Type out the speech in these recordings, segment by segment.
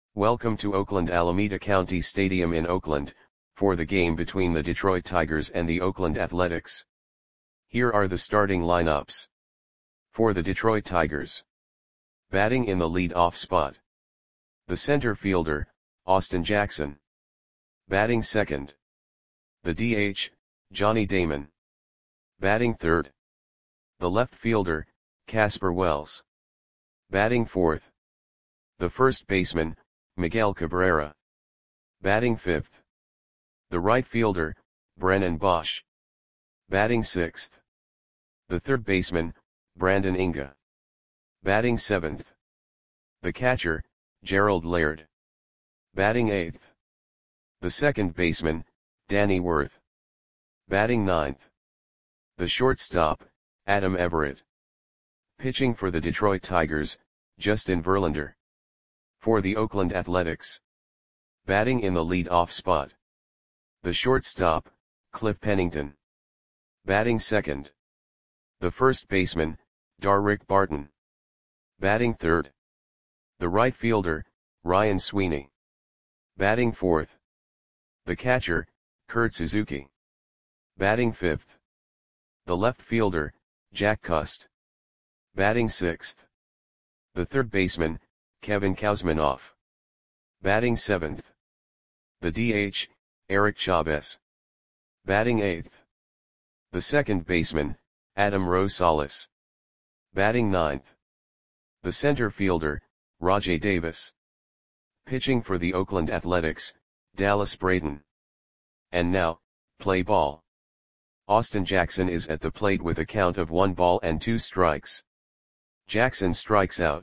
Welcome to Oakland Alameda County Stadium in Oakland, for the game between the Detroit Tigers and the Oakland Athletics. Here are the starting lineups. For the Detroit Tigers. Batting in the lead-off spot. The center fielder, Austin Jackson. Batting second. The DH, Johnny Damon. Batting third. The left fielder, Casper Wells. Batting fourth. The first baseman, Miguel Cabrera. Batting fifth. The right fielder, Brennan Boesch. Batting sixth. The third baseman, Brandon Inge. Batting seventh. The catcher, Gerald Laird. Batting eighth. The second baseman, Danny Worth. Batting ninth. The shortstop, Adam Everett. Pitching for the Detroit Tigers, Justin Verlander. For the Oakland Athletics. Batting in the lead-off spot. The shortstop, Cliff Pennington. Batting second. The first baseman, Darrick Barton. Batting third. The right fielder, Ryan Sweeney. Batting fourth. The catcher, Kurt Suzuki. Batting fifth. The left fielder, Jack Cust. Batting sixth. The third baseman, Kevin Kouzmanoff. Batting seventh. The DH, Eric Chavez. Batting eighth. The second baseman, Adam Rosales. Batting ninth. The center fielder, Rajai Davis. Pitching for the Oakland Athletics, Dallas Braden. And now, play ball. Austin Jackson is at the plate with a count of 1 ball and 2 strikes. Jackson strikes out.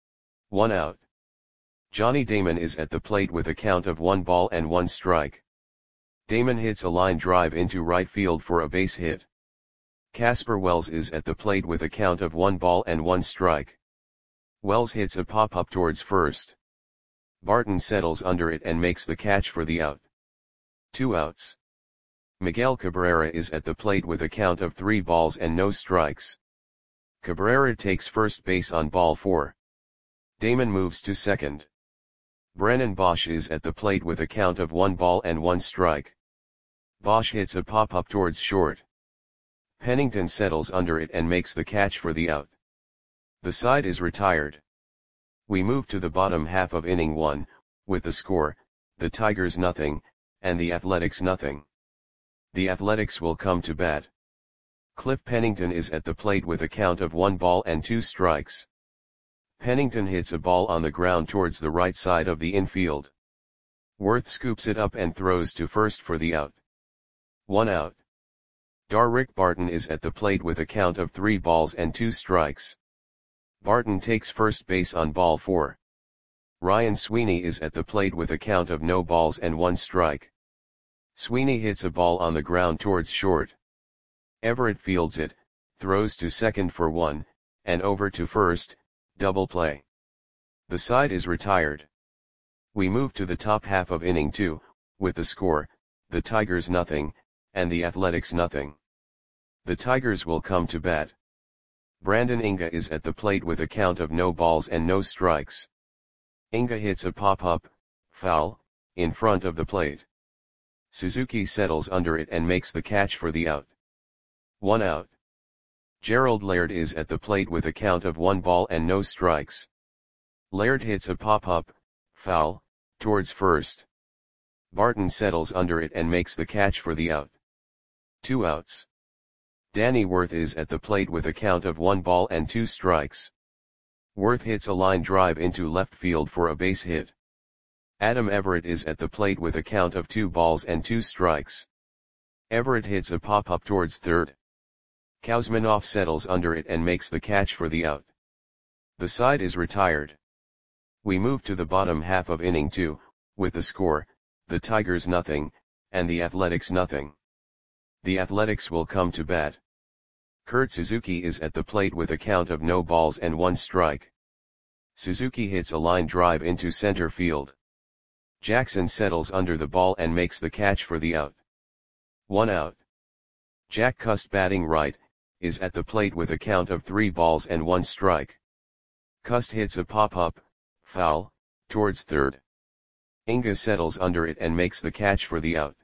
1 out. Johnny Damon is at the plate with a count of 1 ball and 1 strike. Damon hits a line drive into right field for a base hit. Casper Wells is at the plate with a count of 1 ball and 1 strike. Wells hits a pop-up towards first. Barton settles under it and makes the catch for the out. 2 outs. Miguel Cabrera is at the plate with a count of 3 balls and no strikes. Cabrera takes first base on ball 4. Damon moves to second. Brennan Boesch is at the plate with a count of 1 ball and 1 strike. Boesch hits a pop-up towards short. Pennington settles under it and makes the catch for the out. The side is retired. We move to the bottom half of inning 1, with the score, the Tigers nothing, and the Athletics nothing. The Athletics will come to bat. Cliff Pennington is at the plate with a count of 1 ball and 2 strikes. Pennington hits a ball on the ground towards the right side of the infield. Worth scoops it up and throws to first for the out. 1 out. Darrick Barton is at the plate with a count of 3 balls and 2 strikes. Barton takes first base on ball 4. Ryan Sweeney is at the plate with a count of no balls and 1 strike. Sweeney hits a ball on the ground towards short. Everett fields it, throws to second for 1, and over to first, double play. The side is retired. We move to the top half of inning 2, with the score, the Tigers nothing, and the Athletics nothing. The Tigers will come to bat. Brandon Inge is at the plate with a count of no balls and no strikes. Inge hits a pop-up, foul, in front of the plate. Suzuki settles under it and makes the catch for the out. 1 out. Gerald Laird is at the plate with a count of 1 ball and no strikes. Laird hits a pop-up, foul, towards first. Barton settles under it and makes the catch for the out. 2 outs. Danny Worth is at the plate with a count of 1 ball and 2 strikes. Worth hits a line drive into left field for a base hit. Adam Everett is at the plate with a count of 2 balls and 2 strikes. Everett hits a pop-up towards third. Kouzmanoff settles under it and makes the catch for the out. The side is retired. We move to the bottom half of inning 2, with the score, the Tigers nothing, and the Athletics nothing. The Athletics will come to bat. Kurt Suzuki is at the plate with a count of no balls and 1 strike. Suzuki hits a line drive into center field. Jackson settles under the ball and makes the catch for the out. 1 out. Jack Cust batting right, is at the plate with a count of 3 balls and 1 strike. Cust hits a pop-up, foul, towards third. Inga settles under it and makes the catch for the out.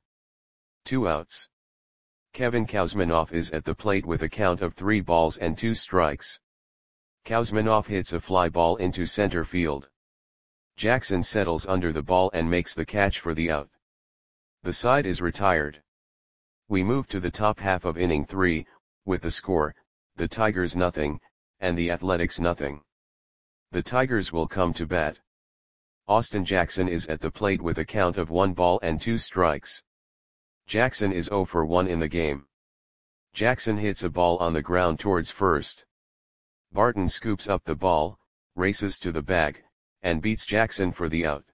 2 outs. Kevin Kuzminov is at the plate with a count of 3 balls and 2 strikes. Kuzminov hits a fly ball into center field. Jackson settles under the ball and makes the catch for the out. The side is retired. We move to the top half of inning 3, with the score, the Tigers nothing, and the Athletics nothing. The Tigers will come to bat. Austin Jackson is at the plate with a count of 1 ball and 2 strikes. Jackson is 0 for 1 in the game. Jackson hits a ball on the ground towards first. Barton scoops up the ball, races to the bag, and beats Jackson for the out.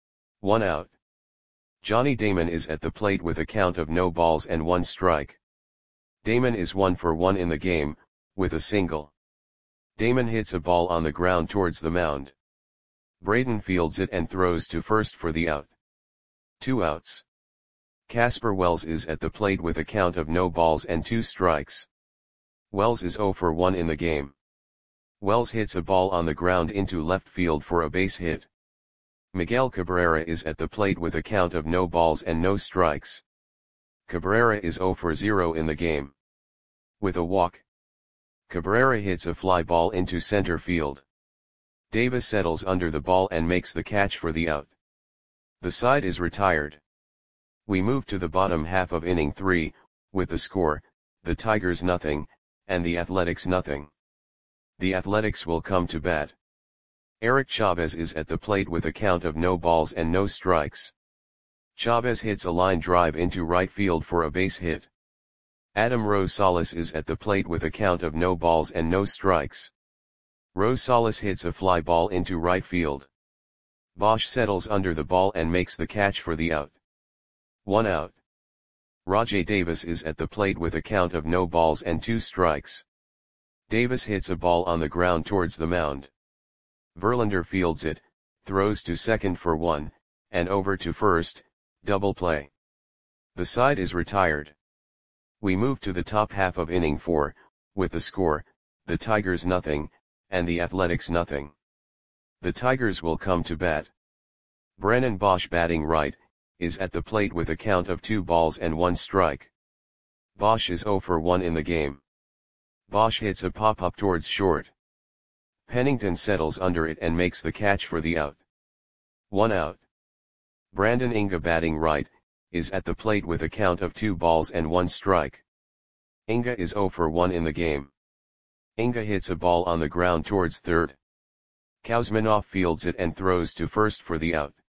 1 out. Johnny Damon is at the plate with a count of no balls and 1 strike. Damon is 1 for 1 in the game, with a single. Damon hits a ball on the ground towards the mound. Braden fields it and throws to first for the out. 2 outs. Casper Wells is at the plate with a count of no balls and 2 strikes. Wells is 0 for 1 in the game. Wells hits a ball on the ground into left field for a base hit. Miguel Cabrera is at the plate with a count of no balls and no strikes. Cabrera is 0 for 0 in the game. With a walk, Cabrera hits a fly ball into center field. Davis settles under the ball and makes the catch for the out. The side is retired. We move to the bottom half of inning 3, with the score, the Tigers nothing, and the Athletics nothing. The Athletics will come to bat. Eric Chavez is at the plate with a count of no balls and no strikes. Chavez hits a line drive into right field for a base hit. Adam Rosales is at the plate with a count of no balls and no strikes. Rosales hits a fly ball into right field. Bosch settles under the ball and makes the catch for the out. 1 out. Rajai Davis is at the plate with a count of no balls and 2 strikes. Davis hits a ball on the ground towards the mound. Verlander fields it, throws to second for 1, and over to first, double play. The side is retired. We move to the top half of inning 4, with the score, the Tigers nothing, and the Athletics nothing. The Tigers will come to bat. Brennan Bosch batting right, is at the plate with a count of 2 balls and 1 strike. Bosch is 0 for 1 in the game. Bosch hits a pop-up towards short. Pennington settles under it and makes the catch for the out. 1 out. Brandon Inga batting right, is at the plate with a count of 2 balls and 1 strike. Inga is 0 for 1 in the game. Inga hits a ball on the ground towards third. Kuzminov fields it and throws to first for the out.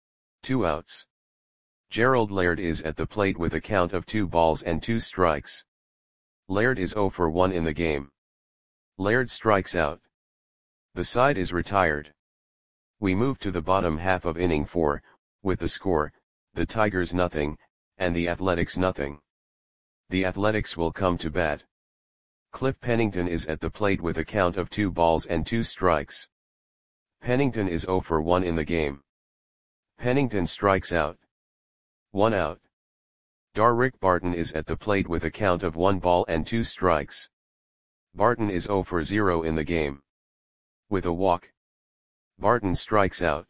2 outs. Gerald Laird is at the plate with a count of 2 balls and 2 strikes. Laird is 0 for 1 in the game. Laird strikes out. The side is retired. We move to the bottom half of inning 4, with the score, the Tigers nothing, and the Athletics nothing. The Athletics will come to bat. Cliff Pennington is at the plate with a count of 2 balls and 2 strikes. Pennington is 0 for 1 in the game. Pennington strikes out. 1 out. Darrick Barton is at the plate with a count of 1 ball and 2 strikes. Barton is 0 for 0 in the game. With a walk, Barton strikes out.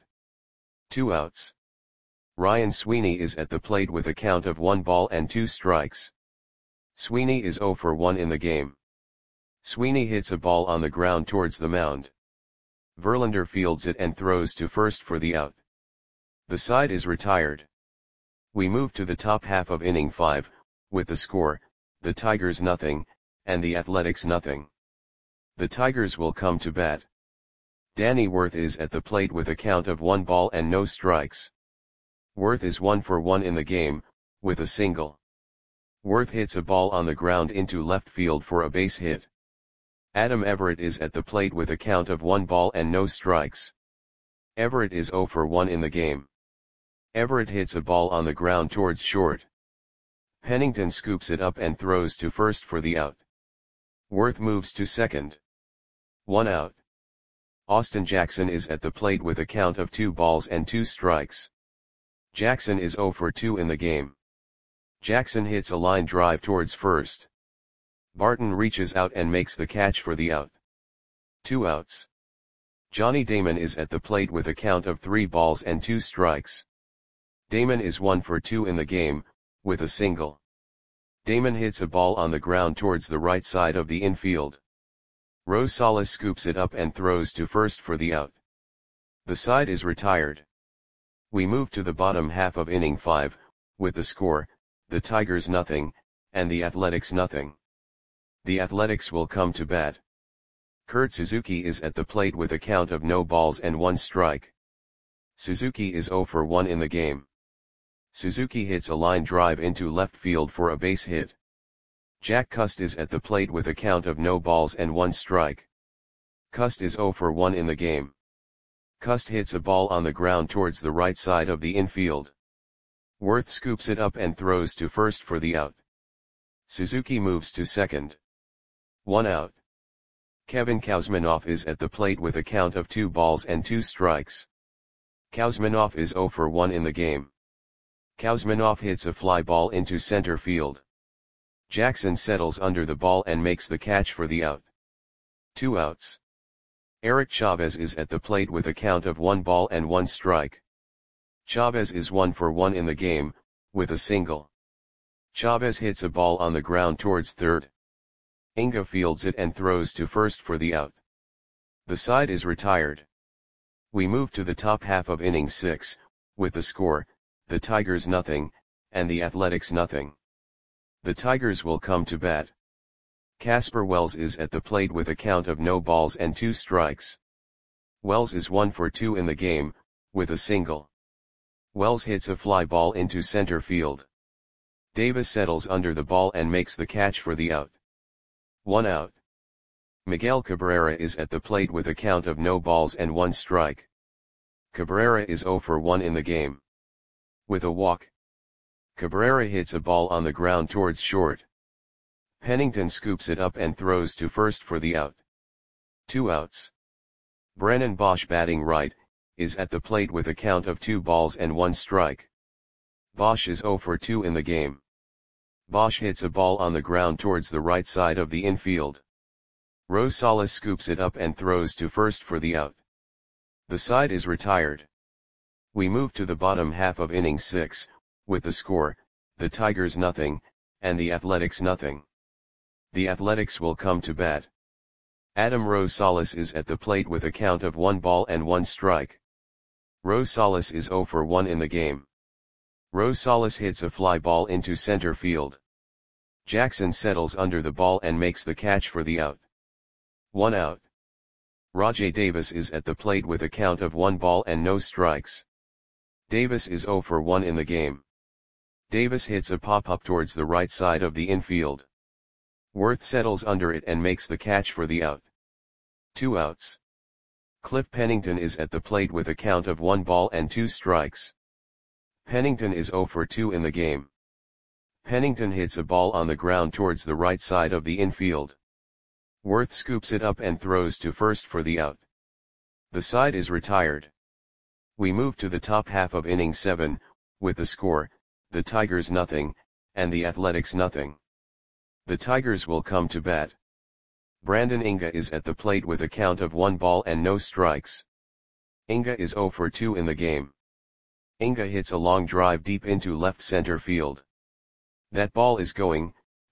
2 outs. Ryan Sweeney is at the plate with a count of 1 ball and 2 strikes. Sweeney is 0 for 1 in the game. Sweeney hits a ball on the ground towards the mound. Verlander fields it and throws to first for the out. The side is retired. We move to the top half of inning 5, with the score, the Tigers nothing, and the Athletics nothing. The Tigers will come to bat. Danny Worth is at the plate with a count of 1 ball and no strikes. Worth is 1 for 1 in the game, with a single. Worth hits a ball on the ground into left field for a base hit. Adam Everett is at the plate with a count of 1 ball and no strikes. Everett is 0 for 1 in the game. Everett hits a ball on the ground towards short. Pennington scoops it up and throws to first for the out. Worth moves to second. 1 out. Austin Jackson is at the plate with a count of 2 balls and 2 strikes. Jackson is 0 for 2 in the game. Jackson hits a line drive towards first. Barton reaches out and makes the catch for the out. 2 outs. Johnny Damon is at the plate with a count of 3 balls and 2 strikes. Damon is 1 for 2 in the game, with a single. Damon hits a ball on the ground towards the right side of the infield. Rosales scoops it up and throws to first for the out. The side is retired. We move to the bottom half of inning 5, with the score, the Tigers nothing, and the Athletics nothing. The Athletics will come to bat. Kurt Suzuki is at the plate with a count of no balls and 1 strike. Suzuki is 0 for 1 in the game. Suzuki hits a line drive into left field for a base hit. Jack Cust is at the plate with a count of no balls and 1 strike. Cust is 0 for 1 in the game. Cust hits a ball on the ground towards the right side of the infield. Worth scoops it up and throws to first for the out. Suzuki moves to second. 1 out. Kevin Kouzmanoff is at the plate with a count of 2 balls and 2 strikes. Kouzmanoff is 0 for 1 in the game. Kouzmanoff hits a fly ball into center field. Jackson settles under the ball and makes the catch for the out. 2 outs. Eric Chavez is at the plate with a count of 1 ball and 1 strike. Chavez is 1 for 1 in the game, with a single. Chavez hits a ball on the ground towards third. Inga fields it and throws to first for the out. The side is retired. We move to the top half of inning 6, with the score, the Tigers nothing, and the Athletics nothing. The Tigers will come to bat. Casper Wells is at the plate with a count of no balls and 2 strikes. Wells is 1 for 2 in the game, with a single. Wells hits a fly ball into center field. Davis settles under the ball and makes the catch for the out. 1 out. Miguel Cabrera is at the plate with a count of no balls and 1 strike. Cabrera is 0 for 1 in the game. With a walk, Cabrera hits a ball on the ground towards short. Pennington scoops it up and throws to first for the out. 2 outs. Brennan Bosch, batting right, is at the plate with a count of 2 balls and 1 strike. Bosch is 0 for 2 in the game. Bosch hits a ball on the ground towards the right side of the infield. Rosales scoops it up and throws to first for the out. The side is retired. We move to the bottom half of inning 6, with the score, the Tigers nothing, and the Athletics nothing. The Athletics will come to bat. Adam Rosales is at the plate with a count of 1 ball and 1 strike. Rosales is 0 for 1 in the game. Rosales hits a fly ball into center field. Jackson settles under the ball and makes the catch for the out. 1 out. Rajai Davis is at the plate with a count of 1 ball and no strikes. Davis is 0 for 1 in the game. Davis hits a pop-up towards the right side of the infield. Worth settles under it and makes the catch for the out. 2 outs. Cliff Pennington is at the plate with a count of 1 ball and 2 strikes. Pennington is 0 for 2 in the game. Pennington hits a ball on the ground towards the right side of the infield. Worth scoops it up and throws to first for the out. The side is retired. We move to the top half of inning 7, with the score, the Tigers nothing, and the Athletics nothing. The Tigers will come to bat. Brandon Inga is at the plate with a count of 1 ball and no strikes. Inga is 0 for 2 in the game. Inga hits a long drive deep into left center field. That ball is gone.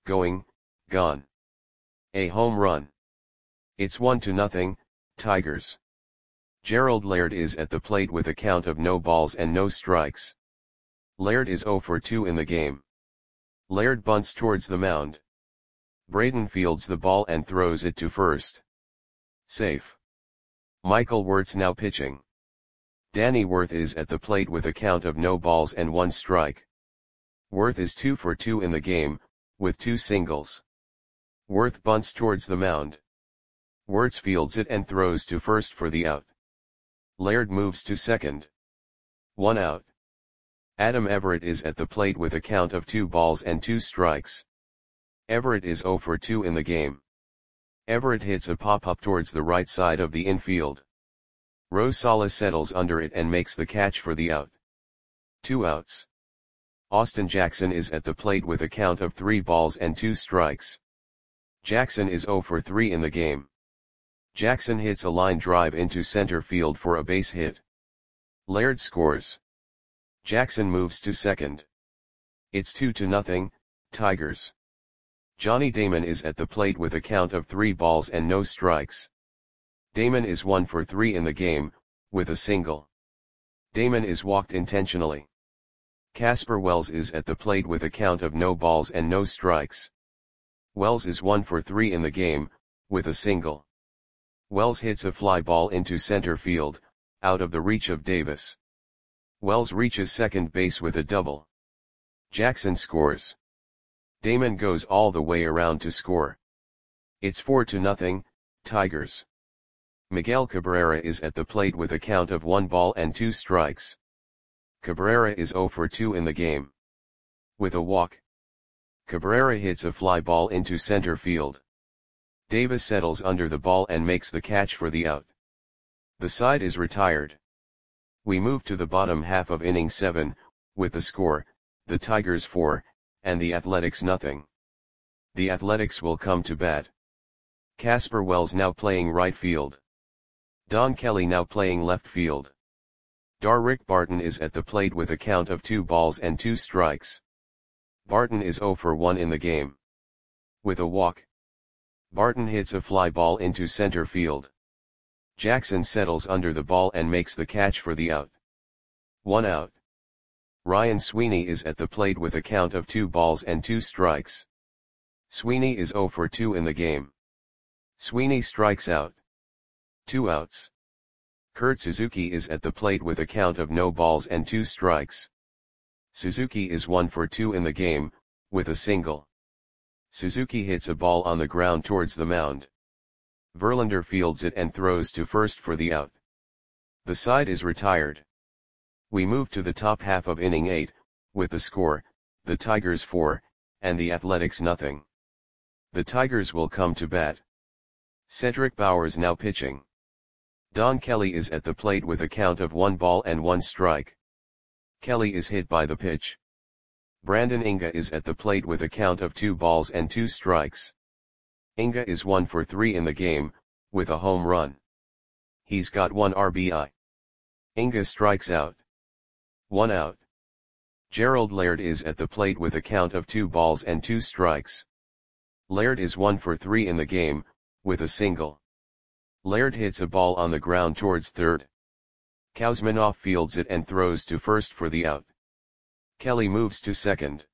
A home run. It's 1-0, Tigers. Gerald Laird is at the plate with a count of no balls and no strikes. Laird is 0 for 2 in the game. Laird bunts towards the mound. Braden fields the ball and throws it to first. Safe. Michael Wirtz now pitching. Danny Worth is at the plate with a count of no balls and 1 strike. Worth is 2 for 2 in the game, with 2 singles. Worth bunts towards the mound. Wirtz fields it and throws to first for the out. Laird moves to second. 1 out. Adam Everett is at the plate with a count of 2 balls and 2 strikes. Everett is 0 for 2 in the game. Everett hits a pop-up towards the right side of the infield. Rosales settles under it and makes the catch for the out. 2 outs. Austin Jackson is at the plate with a count of 3 balls and 2 strikes. Jackson is 0 for 3 in the game. Jackson hits a line drive into center field for a base hit. Laird scores. Jackson moves to second. It's 2-0, Tigers. Johnny Damon is at the plate with a count of 3 balls and no strikes. Damon is 1 for 3 in the game, with a single. Damon is walked intentionally. Casper Wells is at the plate with a count of no balls and no strikes. Wells is 1 for 3 in the game, with a single. Wells hits a fly ball into center field, out of the reach of Davis. Wells reaches second base with a double. Jackson scores. Damon goes all the way around to score. It's 4-0, Tigers. Miguel Cabrera is at the plate with a count of 1 ball and 2 strikes. Cabrera is 0 for 2 in the game. With a walk. Cabrera hits a fly ball into center field. Davis settles under the ball and makes the catch for the out. The side is retired. We move to the bottom half of inning 7, with the score, the Tigers 4, and the Athletics nothing. The Athletics will come to bat. Casper Wells now playing right field. Don Kelly now playing left field. Darrick Barton is at the plate with a count of 2 balls and 2 strikes. Barton is 0 for 1 in the game. With a walk. Barton hits a fly ball into center field. Jackson settles under the ball and makes the catch for the out. 1 out. Ryan Sweeney is at the plate with a count of 2 balls and 2 strikes. Sweeney is 0 for 2 in the game. Sweeney strikes out. 2 outs. Kurt Suzuki is at the plate with a count of no balls and 2 strikes. Suzuki is 1 for 2 in the game, with a single. Suzuki hits a ball on the ground towards the mound. Verlander fields it and throws to first for the out. The side is retired. We move to the top half of inning 8, with the score, the Tigers 4, and the Athletics nothing. The Tigers will come to bat. Cedric Bowers now pitching. Don Kelly is at the plate with a count of 1 ball and 1 strike. Kelly is hit by the pitch. Brandon Inga is at the plate with a count of 2 balls and 2 strikes. Inga is 1 for 3 in the game, with a home run. He's got 1 RBI. Inga strikes out. 1 out. Gerald Laird is at the plate with a count of 2 balls and 2 strikes. Laird is 1 for 3 in the game, with a single. Laird hits a ball on the ground towards third. Kuzminoff fields it and throws to first for the out. Kelly moves to second.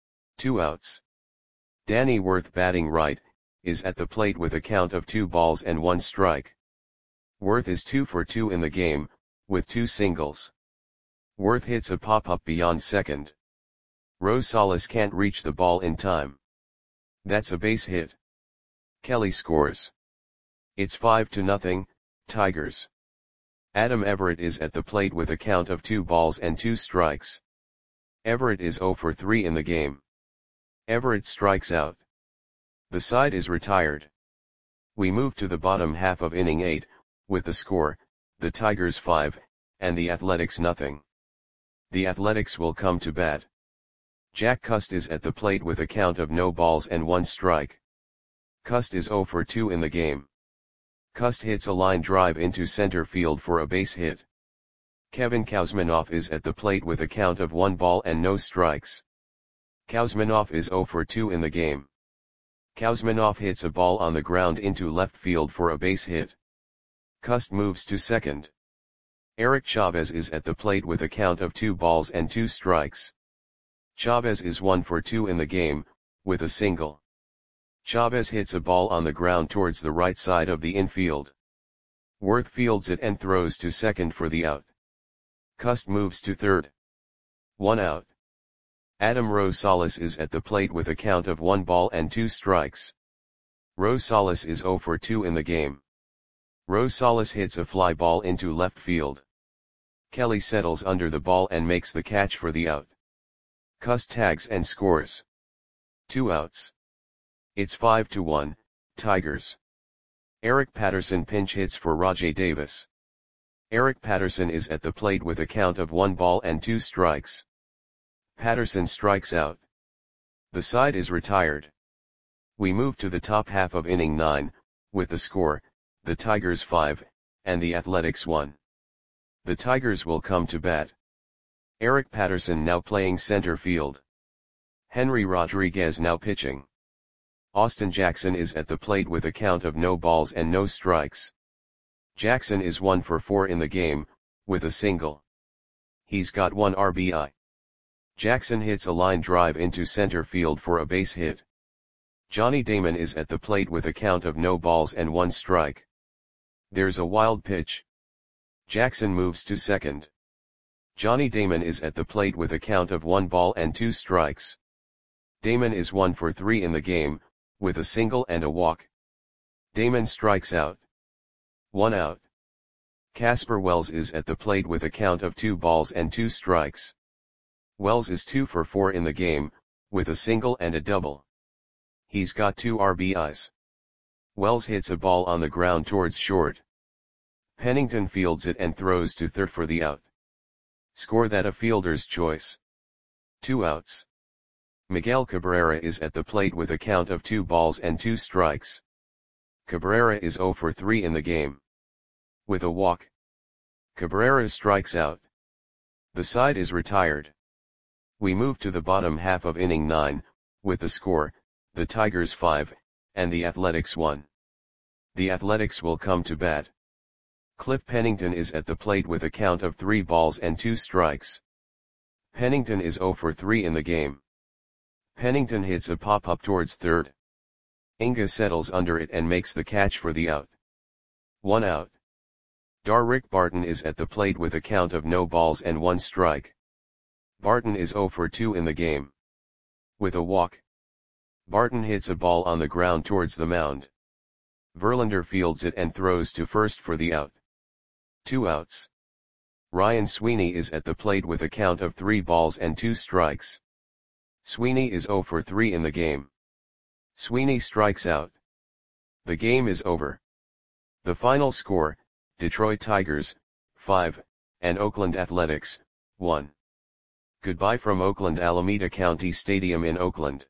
2 outs. Danny Worth batting right, is at the plate with a count of 2 balls and 1 strike. Worth is 2 for 2 in the game, with 2 singles. Worth hits a pop-up beyond second. Rosales can't reach the ball in time. That's a base hit. Kelly scores. It's 5-0, Tigers. Adam Everett is at the plate with a count of 2 balls and 2 strikes. Everett is 0 for 3 in the game. Everett strikes out. The side is retired. We move to the bottom half of inning 8, with the score, the Tigers 5, and the Athletics nothing. The Athletics will come to bat. Jack Cust is at the plate with a count of no balls and 1 strike. Cust is 0 for 2 in the game. Cust hits a line drive into center field for a base hit. Kevin Kuzminoff is at the plate with a count of 1 ball and no strikes. Kuzminoff is 0 for 2 in the game. Kuzminoff hits a ball on the ground into left field for a base hit. Cust moves to second. Eric Chavez is at the plate with a count of 2 balls and 2 strikes. Chavez is 1 for 2 in the game, with a single. Chavez hits a ball on the ground towards the right side of the infield. Worth fields it and throws to second for the out. Cust moves to third. 1 out. Adam Rosales is at the plate with a count of 1 ball and 2 strikes. Rosales is 0 for 2 in the game. Rosales hits a fly ball into left field. Kelly settles under the ball and makes the catch for the out. Cust tags and scores. 2 outs. It's 5-1, Tigers. Eric Patterson pinch hits for Rajai Davis. Eric Patterson is at the plate with a count of 1 ball and 2 strikes. Patterson strikes out. The side is retired. We move to the top half of inning 9, with the score, the Tigers 5, and the Athletics 1. The Tigers will come to bat. Eric Patterson now playing center field. Henry Rodriguez now pitching. Austin Jackson is at the plate with a count of no balls and no strikes. Jackson is 1 for 4 in the game, with a single. He's got 1 RBI. Jackson hits a line drive into center field for a base hit. Johnny Damon is at the plate with a count of no balls and 1 strike. There's a wild pitch. Jackson moves to second. Johnny Damon is at the plate with a count of 1 ball and 2 strikes. Damon is 1 for 3 in the game, with a single and a walk. Damon strikes out. 1 out. Casper Wells is at the plate with a count of 2 balls and 2 strikes. Wells is 2 for 4 in the game, with a single and a double. He's got 2 RBIs. Wells hits a ball on the ground towards short. Pennington fields it and throws to third for the out. Score that a fielder's choice. 2 outs. Miguel Cabrera is at the plate with a count of 2 balls and 2 strikes. Cabrera is 0 for 3 in the game. With a walk. Cabrera strikes out. The side is retired. We move to the bottom half of inning 9, with the score, the Tigers 5, and the Athletics 1. The Athletics will come to bat. Cliff Pennington is at the plate with a count of 3 balls and 2 strikes. Pennington is 0 for 3 in the game. Pennington hits a pop-up towards third. Inga settles under it and makes the catch for the out. 1 out. Darrick Barton is at the plate with a count of no balls and 1 strike. Barton is 0 for 2 in the game. With a walk. Barton hits a ball on the ground towards the mound. Verlander fields it and throws to first for the out. 2 outs. Ryan Sweeney is at the plate with a count of 3 balls and 2 strikes. Sweeney is 0 for 3 in the game. Sweeney strikes out. The game is over. The final score, Detroit Tigers, 5, and Oakland Athletics, 1. Goodbye from Oakland Alameda County Stadium in Oakland.